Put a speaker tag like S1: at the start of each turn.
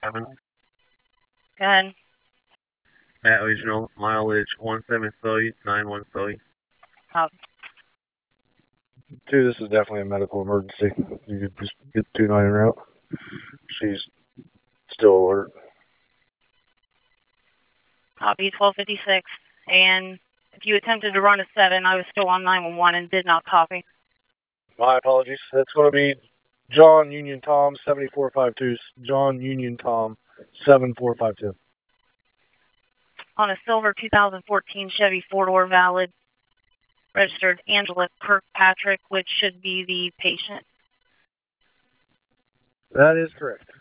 S1: Go ahead.
S2: At original mileage 1730-9130.
S1: Copy.
S3: 2, this is definitely a medical emergency. You could just get 29 en route. She's still alert.
S1: Copy 1256. And if you attempted to run a 7, I was still on 911 and did not copy.
S3: My apologies. That's going to be John Union Tom 7452. John Union Tom 7452.
S1: On a silver 2014 Chevy 4-door valid, registered Angela Kirkpatrick, which should be the patient.
S3: That is correct.